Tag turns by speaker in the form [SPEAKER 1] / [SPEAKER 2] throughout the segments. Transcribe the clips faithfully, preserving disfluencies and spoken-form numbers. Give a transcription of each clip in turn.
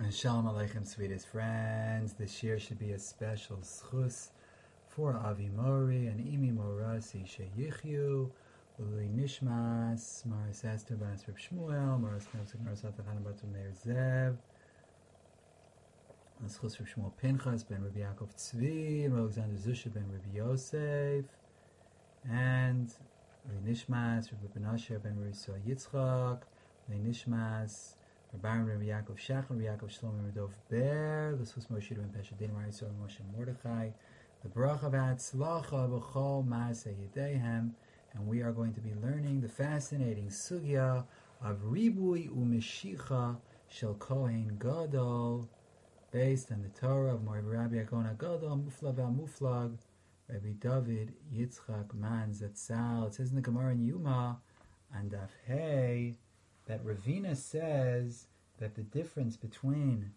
[SPEAKER 1] Shalom Aleichem, sweetest friends. This year should be a special schus for Avi Mori and Imi Morasi Sheyichyu, Uli Nishmas, Maris Esther Bas Reb Shmuel, Maris Kemsik Maris Atachan Batu Meir Zev, schus Reb Shmuel Pinchas ben Rabbi Yaakov Tzvi, and Alexander Zusha ben Rabbi Yosef, and Uli Nishmas, Rabbi Benasher ben Rabbi Yisrael Yitzchak, Uli Nishmas, Rabbi Rabbi Yaakov Shach, Rabbi Yaakov Shlomo Radov Ber, the Sus Moshe ben Peshadim, Rabbi Yisrael Moshe Mordechai, the Baruch of Atzlacha B'chol Maaseh Yedehem, and we are going to be learning the fascinating sugya of Ribui Umeshicha Shel Kohen Gadol, based on the Torah of Rabbi Yakona Gadol Muflag Muflag, Rabbi David Yitzchak Man Zatzal. It says in the Gemara in Yuma and Daf Hey that Ravina says that the difference between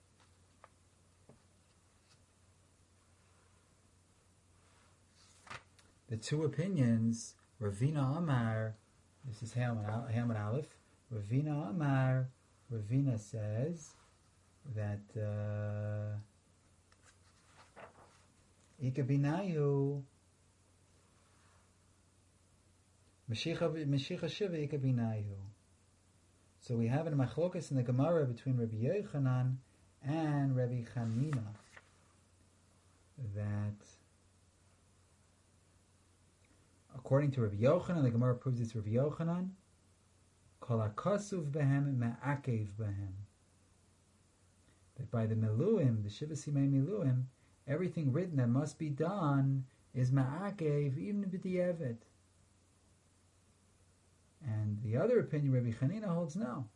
[SPEAKER 1] the two opinions, Ravina Amar, this is Ham and Aleph, Ravina Amar, Ravina says that uh, Ika Binayu Mashicha Shiva Ika Binayu. So we have a machlokas in the Gemara between Rabbi Yochanan and Rabbi Chanina that according to Rabbi Yochanan, the Gemara proves it's Rabbi Yochanan, Kol hakasuv behem ma'akev behem. That by the Miluim, the Shiva Simei Miluim, everything written that must be done is ma'akev, even b'di'evet. And the other opinion, Rabbi Chanina holds no.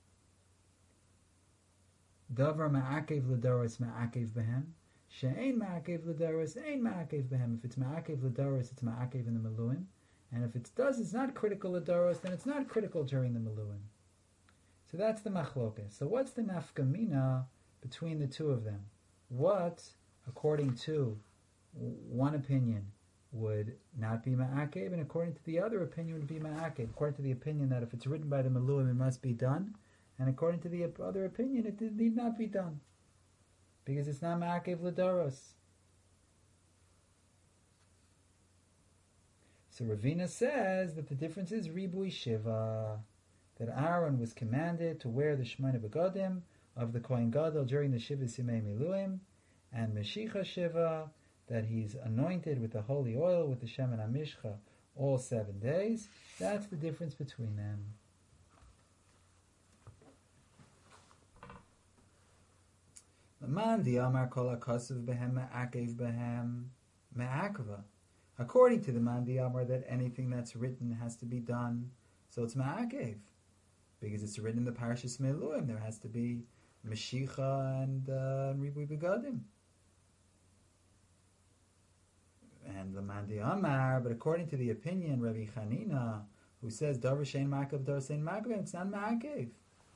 [SPEAKER 1] Davar ma'akev l'daros ma'akev behem. She'ein ma'akev l'daros, ein ma'akev behem. If it's ma'akev l'daros, it's ma'akev in the Miluim. And if it does, it's not critical l'daros, then it's not critical during the Miluim. So that's the machlokas. So what's the nafkamina between the two of them? What, according to one opinion, would not be ma'akev, and according to the other opinion would be ma'akev. According to the opinion that if it's written by the Miluim, it must be done, and according to the other opinion, it need not be done, because it's not ma'akev l'daros. So Ravina says that the difference is Ribui Shiva, that Aaron was commanded to wear the Shemona Begadim of the Kohen Gadol during the Shiva Simei Miluim, and Meshicha Shiva, that he's anointed with the holy oil, with the Shemen HaMishcha, all seven days. That's the difference between them. According to the Mandi Amar, that anything that's written has to be done, so it's ma'akev. Because it's written in the Parashas Miluim, there has to be Meshicha and uh, Ribui Begadim. And the Mandi Amar, but according to the opinion, Rabbi Chanina, who says Davar shein ma'akev, Davar shein ma'akev, it's not ma'akev.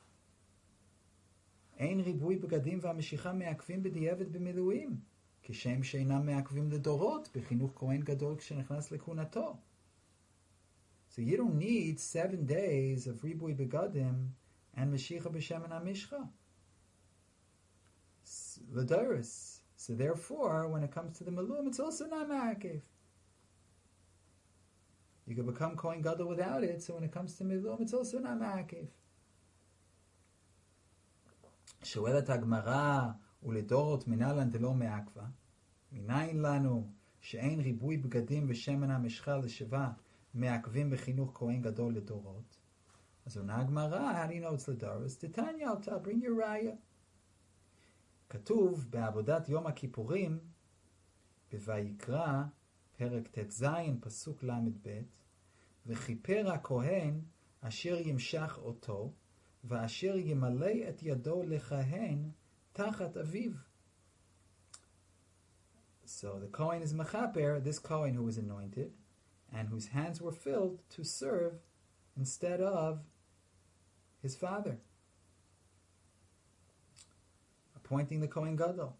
[SPEAKER 1] Ein ribui begadim v'hameshicha me'akvim b'di'evet b'miluim, kishem sheinam me'akvim l'dorot b'chinuch kohen gadol k'shenechnas lekunato. So you don't need seven days of ribui begadim and meshicha b'shemen hamishcha. L'doros. So therefore, when it comes to the Miluim, it's also not ma'akev. You can become Kohen Gadol without it, so when it comes to Miluim, it's also not ma'akev. Shoelet HaGmara uledorot minalan delo me'akva. Minayin lanu she'ein ribui b'gadim v'shemen ha'mishcha l'sheva me'akvim b'chinuch Kohen Gadol ledorot. So now Gemara, how do you know it's l'doros? Titanya, I'll bring your raya. כתוב בעבודת יום הכיפורים בויקרא פרק ט"ז פסוק ל"ב וכיפר הכהן אשר ימשך אותו ואשר ימלא את ידו לכהן תחת אביו. So the Kohen is mechaper, this Kohen who was anointed and whose hands were filled to serve instead of his father, appointing the Kohen Gadol.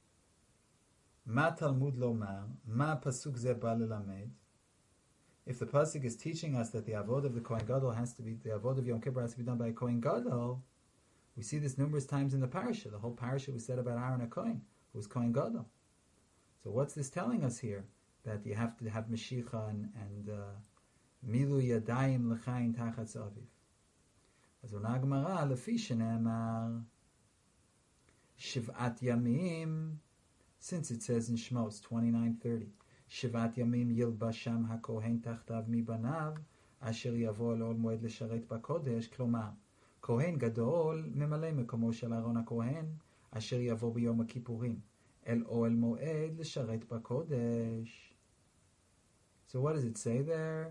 [SPEAKER 1] Ma Talmud lomar, ma pasuk ze ba lelamed. If the pasuk is teaching us that the avod of the Kohen Gadol has to be, the avod of Yom Kippur has to be done by a Kohen Gadol, We see this numerous times in the parasha. The whole parasha was said about Aaron HaKohen, who was Kohen Gadol. So what's this telling us here? That you have to have Mashicha and, and Milu Yadayim L'chayin Tachatz Aviv. As on Gemara, Lefi Shenemar, Shiv'at Yamim, since it says in Shmos twenty-nine thirty, Shiv'at Yamim Yilbasham HaKohen Tachtav Mibanav, Asher Yavo L'ol Moed L'sharet BaKodesh, Klomar, Kohen Gadol Memale Mekomo Shel Aaron HaKohen, Asher Yavo B'Yom HaKippurim, El Oel Moed L'sharet BaKodesh. So what does it say there?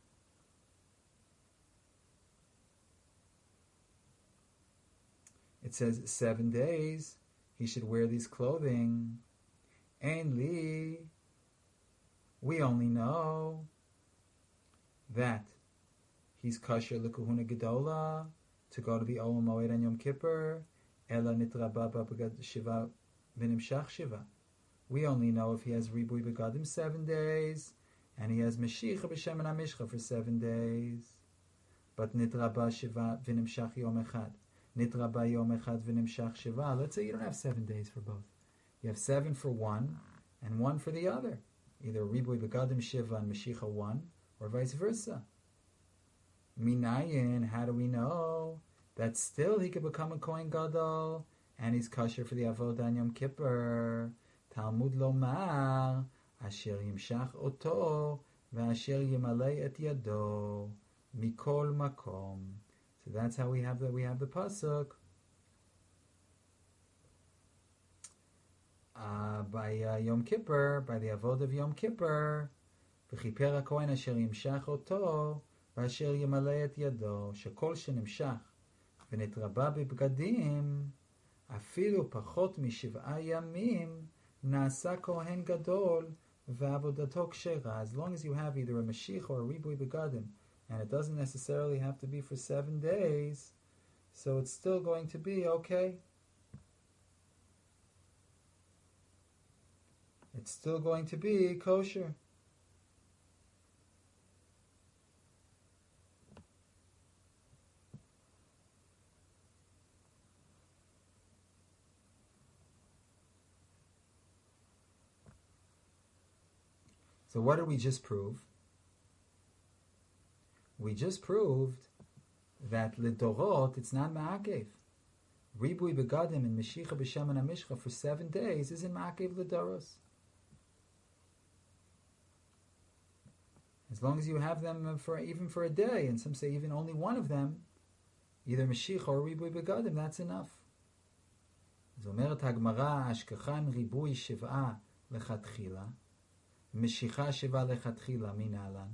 [SPEAKER 1] It says seven days he should wear these clothing. And Li, we only know that he's kosher l'kuhuna gedola to go to the Olam Moed and Yom Kippur. Ela nitraba b'begad shiva v'nimshach shiva. We only know if he has ribui begadim seven days, and he has meshicha b'shem and amishcha for seven days. But nitraba shiva v'nimshach yom echad. Nitraba yom echad v'nimshach shiva. Let's say you don't have seven days for both. You have seven for one and one for the other. Either ribui begadim shiva and meshicha one, or vice versa. Minayin, how do we know that still he could become a Kohen Gadol and he's kosher for the Avodah and Yom Kippur? Talmud lomar, asher yimshach oto, ve'asher yimalei et yado, mikol makom. So that's how we have the we have the pasuk. Uh, by uh, Yom Kippur, by the Avodah of Yom Kippur, v'chiper haKohen asher yimshach oto, ve'asher yimalei et yado, shekol shenimshach ונתרבה בבגדים, אפילו פחות משבעה ימים, נעשה כהן גדול, ועבודתו כשרה. As long as you have either a Mashiach or a Ribui Begadim, and it doesn't necessarily have to be for seven days, so it's still going to be okay. It's still going to be kosher. So what did we just prove? We just proved that Lidorot, it's not Ma'akev. Ribui Begadim and Meshicha B'Shem and Amishcha for seven days isn't Ma'akev Lidoros. As long as you have them for even for a day, and some say even only one of them, either Meshicha or Ribui Begadim, that's enough. Zomeret HaGmara, Ashkechan Ribui Shiv'a Lechatchila, Meshicha Shiva Lechatchila Minalan.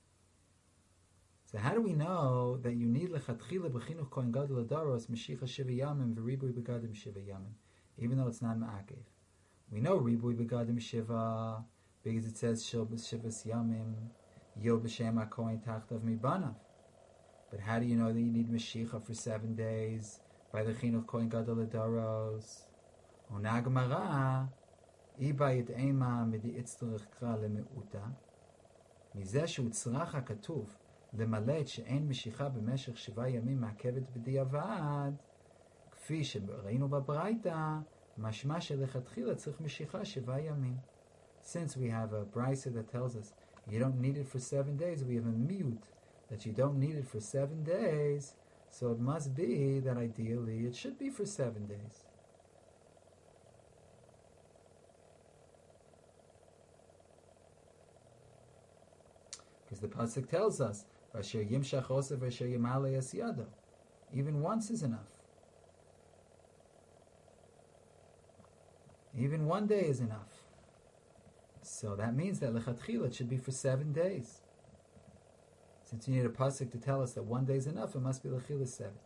[SPEAKER 1] So how do we know that you need Lechatchila B'chinuch Kohen Gadol Adaros Meshicha Shiva Yamim V'Ribui Begadim Shiva Yamim, even though it's not Ma'akev? We know Ribui Begadim Shiva because it says Shil B'Shivas Yamim Yil B'Shem HaKohen Tachtav Mibanav. But how do you know that you need Meshicha for seven days by the Chinuch Kohen Gadol Adaros? Ona Gemara Ibayit Ema Midi Itztorich Kra Lemeuta Mizeh She'utzrach HaKatuv למלא את שאין משיכה במשך שבעה ימים מעכבת בדיעבד, כפי שראינו בברייתא, משמע שלכתחילה צריך משיכה שבעה ימים. Since we have a brisa that tells us you don't need it for seven days, we have a miyut that you don't need it for seven days, so it must be that ideally it should be for seven days. Because the pasuk tells us even once is enough. Even one day is enough. So that means that lechatchila should be for seven days. Since you need a pasuk to tell us that one day is enough, it must be lechatchila seven.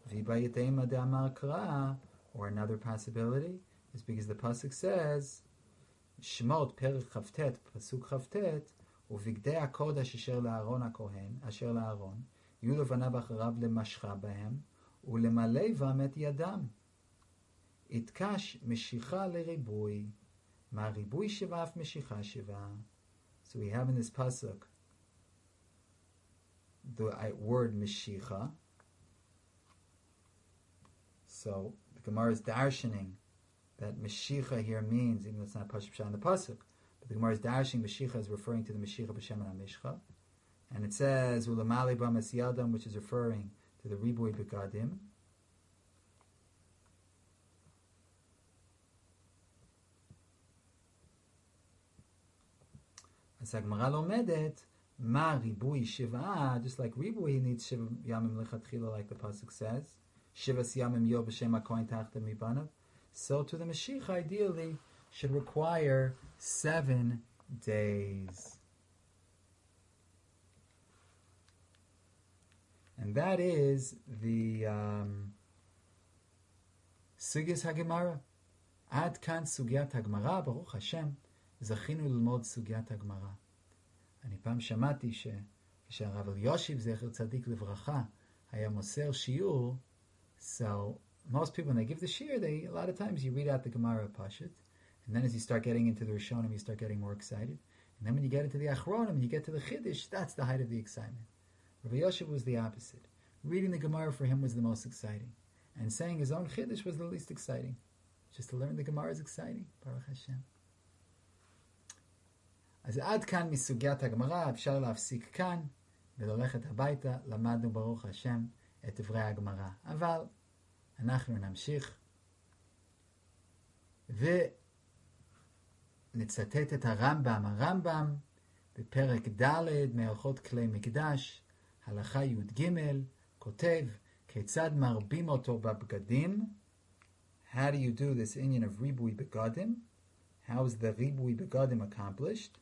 [SPEAKER 1] Or another possibility is because the pasuk says Shemot perek chavtet pasuk chavtet ובגדי הקודש אשר לאהרון הכהן, אשר לאהרון, יהיו לבניו אחריו למשחה בהם, ולמלא בם את ידם. יתקש משיכה לריבוי, מהריבוי שבע אף משיכה שבע. So we have in this pasuk the word meshicha. So the Gemara is darshaning that Mashiach here means, even though it's not Pashup Shah in the Pasuk, but the Gemara is darshaning Mashiach is referring to the Mashiach B'Shem HaMishcha. And it says, Ulamali B'Amas Yadam, which is referring to the Ribui Begadim. As Gemara lomedet, Ma Ribui Shiva, just like Ribui needs Shiva Yamim Lechatchila, like the Pasuk says, Shiva Siyamim Yo B'Shem HaKohen Tachta Mibanav. So to the Mashiach, ideally, should require seven days. And that is the um, Sugyas HaGemara. Ad kan Sugyat HaGemara, Baruch Hashem, זכינו ללמוד סוגיית הגמרא. אני פעם שמעתי שכשהרב אלישיב זכר צדיק לברכה היה מוסר שיעור, so most people when they give the shiur, they a lot of times you read out the Gemara Pashut, and then as you start getting into the Rishonim, you start getting more excited, and then when you get into the Achronim and you get to the Chiddush, that's the height of the excitement. Rabbi Yosef was the opposite. Reading the Gemara for him was the most exciting, and saying his own Chiddush was the least exciting. Just to learn the Gemara is exciting. Baruch Hashem. אז עד כאן מסוגיית הגמרא, אפשר להפסיק כאן וללכת הביתה, למדנו ברוך השם את דברי הגמרא. אבל אנחנו נמשיך ונצטט את הרמב"ם. הרמב"ם בפרק ד' מהלכות כלי מקדש, הלכה י"ג, כותב כיצד מרבים אותו בבגדים. How do you do this inyan of ריבוי בגדים? How is the ריבוי בגדים accomplished?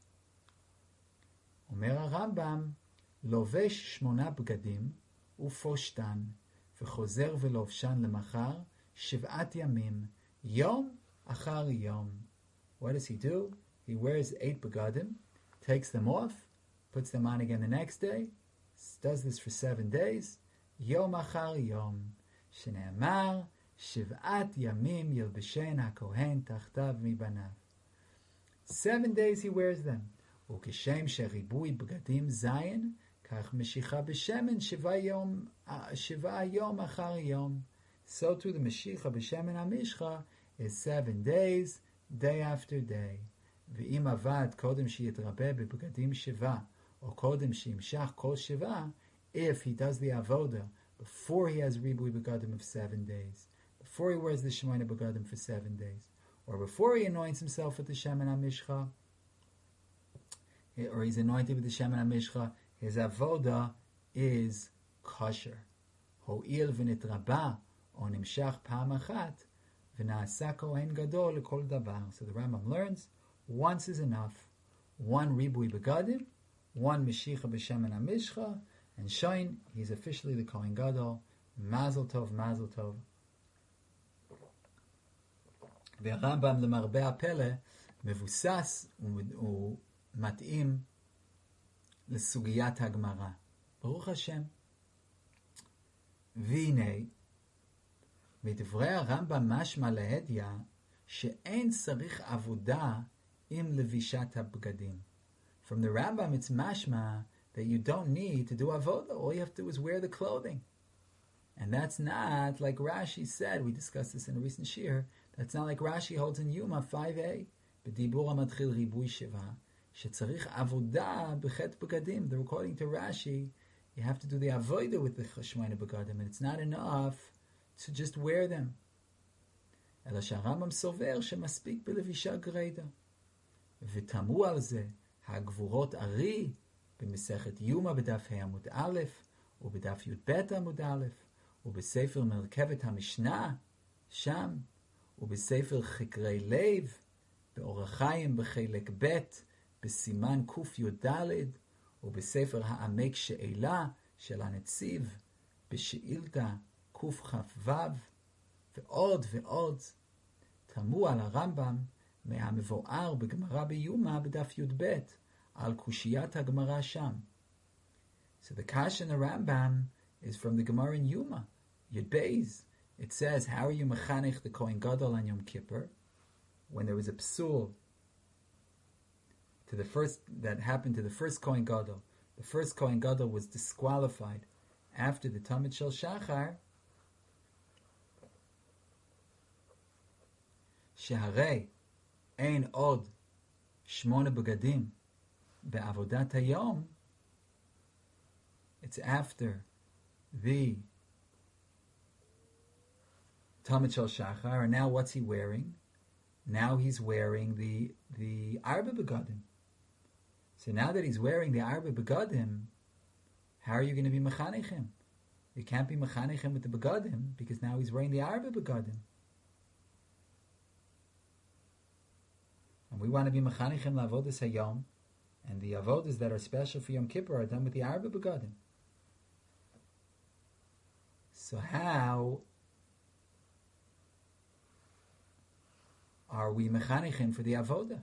[SPEAKER 1] אומר הרמב"ם, לובש שמונה בגדים ופושטן, וחוזר ולובשן למחר שבעת ימים, יום אחר יום. What does he do? He wears eight begadim, takes them off, puts them on again the next day, does this for seven days, יום אחר יום, שנאמר, שבעת ימים ילבשן הכהן תחתיו מבניו. Seven days he wears them. וכשם שריבוי בגדים זין, כך משיכה בשמן שבעה יום, שבעה יום אחר יום. So to the משיכה בשמן המשחה is seven days, day after day. ואם עבד קודם שיתרבה בבגדים שבעה, או קודם שימשך כל שבעה, if he does the avoda before he has ריבוי בגדים of seven days, before he wears the shemona begadim for seven days, or before he anoints himself with the shemen hamishcha, or he's anointed with the shemen hamishcha, his avoda is kosher. Ho'il v'nitraba o nimshach pa'am achat v'na'asa kohen gadol l'kol davar. So the Rambam learns, once is enough. One ribui begadim, one meshicha b'shemen hamishcha, and shine, he's officially the kohen gadol. Mazel tov, mazel tov. והרמב"ם למרבה הפלא מבוסס ומתאים לסוגיית הגמרא. ברוך השם. והנה, מדברי הרמב"ם משמע להדיא שאין צריך עבודה עם לבישת הבגדים. From the Rambam it's mashma that you don't need to do avoda. All you have to do is wear the clothing. And that's not like Rashi said, we discussed this in a recent shir, that's not like Rashi holds in Yuma five a, בדיבור המתחיל ריבוי שבעה, שצריך עבודה בחטא בגדים. They're according to Rashi, you have to do the avodah with the chashmona begadim, and it's not enough to just wear them. אלא שהרמב"ם סובר שמספיק בלבישה גרידא. ותמו על זה הגבורות ארי במסכת יומא בדף ה' עמוד א', ובדף י"ב עמוד א', ובספר מרכבת המשנה, שם, ובספר חקרי לב, באורח חיים בחלק ב', בסימן ק"י"ד, ובספר העמק שאלה של הנציב, בשאילתא קכ"ו, ועוד ועוד. תמו על הרמב"ם מהמבואר בגמרא ביומא בדף י"ב, על קושיית הגמרא שם. So the Kash in the Rambam is from the Gemara in Yuma, Yud Beis. It says, how are you mechanech the Kohen Gadol on Yom Kippur? When there was a psul to the first that happened to the first Kohen Gadol. The first Kohen Gadol was disqualified after the Tamid Shel Shachar. שהרי אין עוד שמונה בגדים בעבודת היום, it's after the Tamid Shel Shachar, and now what's he wearing? Now he's wearing the the Arba Begadim. So now that he's wearing the Arba Begadim, how are you going to be Mechanechim? You can't be Mechanechim with the Begadim, because now he's wearing the Arba Begadim. And we want to be Mechanechim La'avodas Hayom, and the Avodas that are special for Yom Kippur are done with the Arba Begadim. So how are we Mechanechim for the Avodah?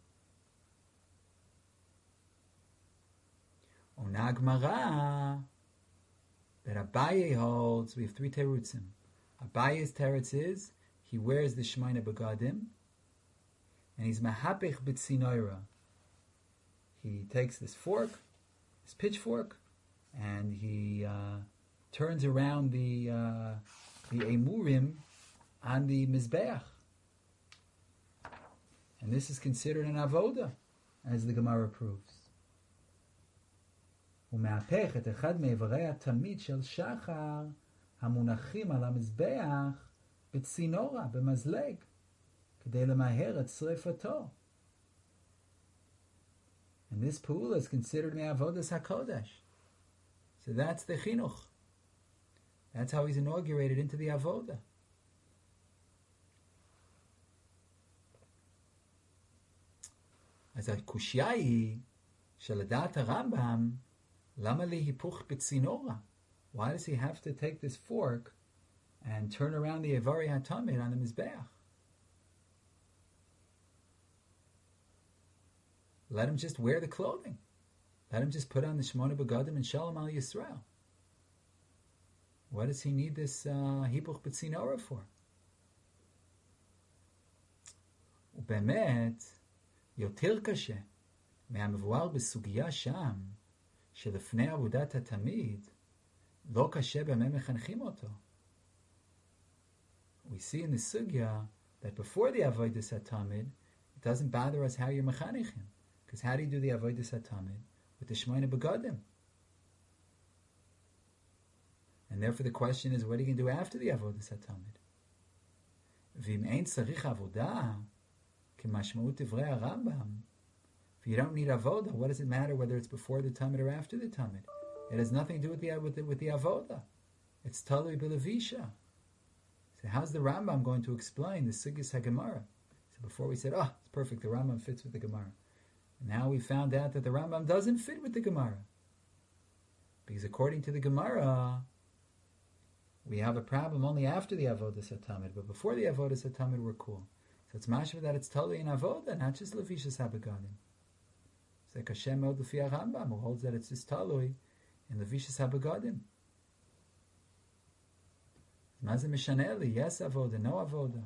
[SPEAKER 1] Ona Gemara that Abaye holds, we have three terutzim. Abaye's teretz is, he wears the Shemaina Begadim, and he's Mahapech B'tzinoira. He takes this fork, this pitchfork, and he uh, turns around the uh, the emurim on the mizbeach, and this is considered an avoda, as the Gemara proves. ומהפך את אחד מאיברי התמיד של שחר המונחים על המזבח בצינורה, במזלג, כדי למהר את שריפתו. And this pool is considered me'avodas HaKodesh. So that's the chinuch. That's how he's inaugurated into the avoda. אז הקושיה היא שלדעת הרמב"ם, למה להיפוך בצינורה? Why does he have to take this fork and turn around the Ivari HaTamid on the Mizbeach? Let him just wear the clothing. Let him just put on the Shemona Begadim and Shalom Al Yisrael. What does he need this hipuch uh, b'tzinora for? ובאמת, יותר קשה מהמבואר בסוגיה שם, שלפני עבודת התמיד, לא קשה במה מחנכים אותו. We see in the sugya that before the avodas hatamid, it doesn't bother us how you're mechanechim. Because how do you do the avodas hatamid? With the Shemaina Begadim. And therefore the question is, what are you going to do after the avodas hatamid? V'im ein tzarich avodah, k'mashmaut divrei HaRambam. If you don't need avodah, what does it matter whether it's before the tamid or after the tamid? It has nothing to do with the with the, with the avodah. It's talui b'levisha. So how's the Rambam going to explain the Sugis HaGemara? So before we said, oh, it's perfect, the Rambam fits with the Gemara. Now we found out that the Rambam doesn't fit with the Gemara. Because according to the Gemara, we have a problem only after the Avodas HaTamid, but before the Avodas HaTamid we're cool. So it's mashma that it's totally in Avodah, not just Levishas HaBegadim. It's like Hashem Od L'fi Rambam, who holds that it's just Talui in Levishas HaBegadim. Mazim Mishaneli, yes Avodah, no Avodah.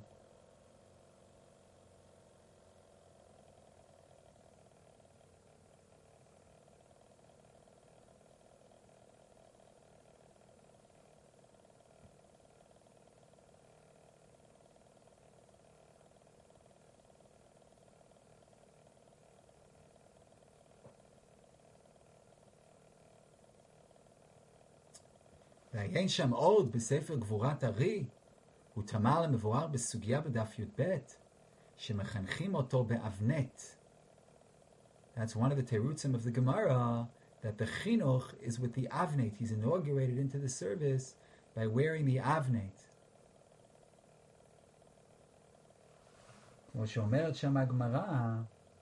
[SPEAKER 1] והעיין שם עוד בספר גבורת ארי, הוא תמר למבואר בסוגיה בדף י"ב, שמחנכים אותו באבנת. That's one of the terutzim of the Gemara, that the chinuch is with the avnet. He's inaugurated into the service by wearing the avnet. כמו שאומרת שם הגמרא,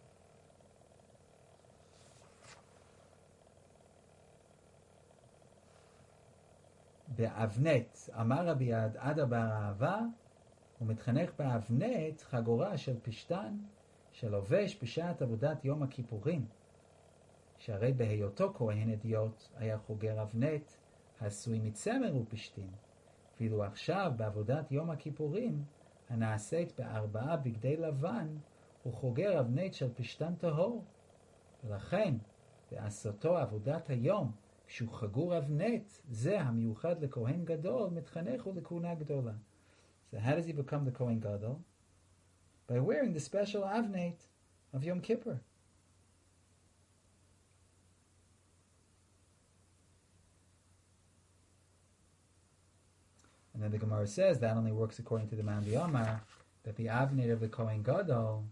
[SPEAKER 1] באבנת, אמר רבי עדה בר אהבה, הוא מתחנך באבנת חגורה של פשטן, שלובש בשעת עבודת יום הכיפורים, שהרי בהיותו כהן אדיוט היה חוגר אבנת, העשוי מצמר ופשטין, ואילו עכשיו בעבודת יום הכיפורים, הנעשית בארבעה בגדי לבן, הוא חוגר אבנת של פשטן טהור, ולכן בעשותו עבודת היום, כשהוא חגור אבנת, זה המיוחד לכהן גדול, מתחנך הוא לכהונה גדולה. So how does he become the Kohen Gadol? by wearing the special avnate of Yom Kippur. And then the Gemara says that only works according to the Man B'Yamar, that the avnate of the Kohen Gadol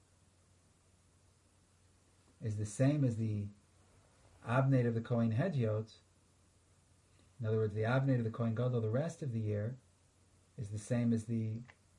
[SPEAKER 1] is the same as the avnate of the Kohen Hedyot. In other words, the avnate of the Kohen Gadol the rest of the year is the same as the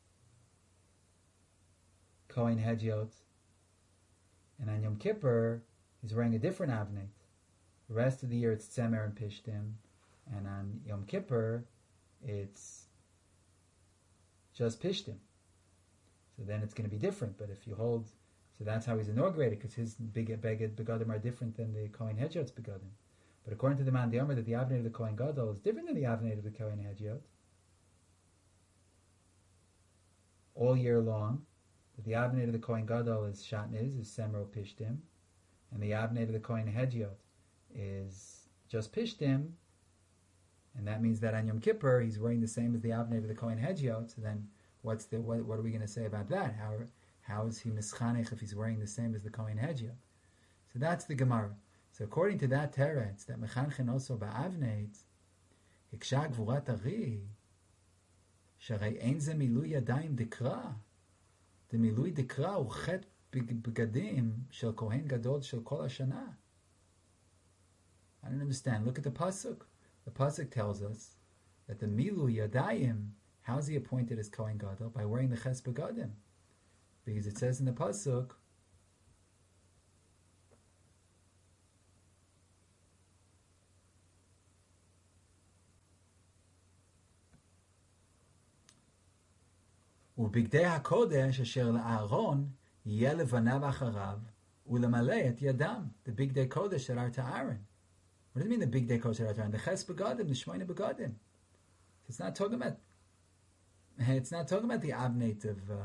[SPEAKER 1] Kohen Hedyot. And on Yom Kippur, he's wearing a different avnate. The rest of the year it's Tzemer and Pishtim. And on Yom Kippur, it's just Pishtim. So then it's going to be different. But if you hold, so that's how he's inaugurated, because his big beged begadim are different than the Kohen Hedyot's begadim. But according to the Man B'Yamar, that the avnei of the Kohen Gadol is different than the avnei of the Kohen Hedyot. All year long, that the avnei of the Kohen Gadol is Shatnez, is Semro Pishtim, and the avnei of the Kohen Hedyot is just Pishtim. And that means that on Yom Kippur, he's wearing the same as the avnei of the Kohen Hedyot. So then, what's the what, what are we going to say about that? How how is he mischanech if he's wearing the same as the Kohen Hedyot? So that's the Gemara. So according to that teretz, that mechanchen also ba'avneit, hiksha gvurat ari, sharei ein ze milui yadayim dikra, the milui dikra u chet begadim shel Kohen Gadol shel kol hashana. I don't understand. Look at the pasuk. The pasuk tells us that the Milu Yadayim, how is he appointed as Kohen Gadol? By wearing the Ches Begadim. Because it says in the pasuk, ובגדי הקודש אשר לאהרון יהיה לבניו אחריו ולמלא את ידם. The bigdei kodesh that are to Aaron. What does it mean the big day kodesh around? The ches begadim, the shmoyne begadim. It's not talking about. It's not talking about the avnate of uh,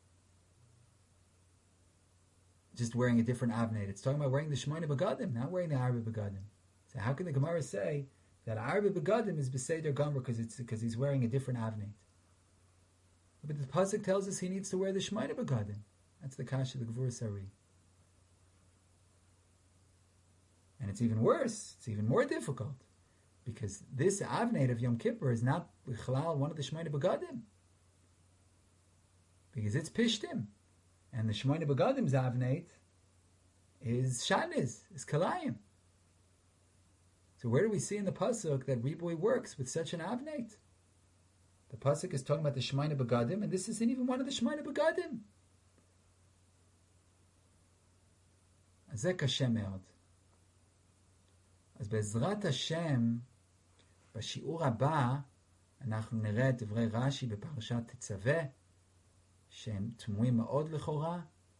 [SPEAKER 1] just wearing a different avnate. It's talking about wearing the shmoyne begadim, not wearing the arba begadim. So how can the Gemara say that arba begadim is beseder gomer because it's because he's wearing a different avnate? But the pasuk tells us he needs to wear the shmoyne begadim. That's the kasha of the Gvur Sari. And it's even worse, it's even more difficult, because this avnate of Yom Kippur is not b'chalal one of the Shmoyne Begadim, because it's Pishtim, and the Shmoyne Begadim's avnate is Shaniz, is Kalayim. So where do we see in the pasuk that Riboy works with such an avnate? The pasuk is talking about the Shmoyne Begadim, and this isn't even one of the Shmoyne Begadim. Azek Hashem me'od. אז בעזרת השם, בשיעור הבא, אנחנו נראה את דברי רש"י בפרשת תצווה, שהם תמוהים מאוד לכאורה,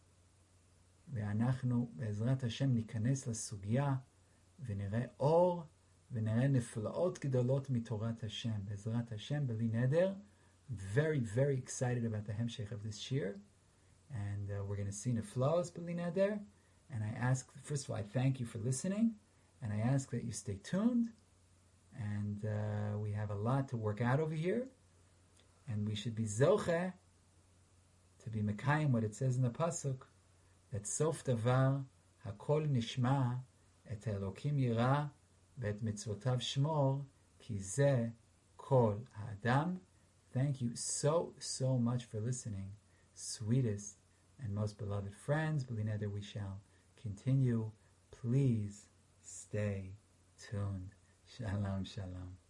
[SPEAKER 1] ואנחנו בעזרת השם ניכנס לסוגיה, ונראה אור, ונראה נפלאות גדולות מתורת השם. בעזרת השם, בלי נדר, very, very excited about the המשך of this shir, and uh, we're going to see neflaos b'li neder, and I ask, first of all, I thank you for listening, and I ask that you stay tuned, and uh, we have a lot to work out over here, and we should be zoche to be mekayim what it says in the pasuk, that sof davar hakol nishma et Elokim yira ve'et mitzvotav shmor ki ze kol ha'adam. Thank you so, so much for listening, sweetest and most beloved friends. B'li neder we shall continue. Please stay tuned. Shalom, shalom.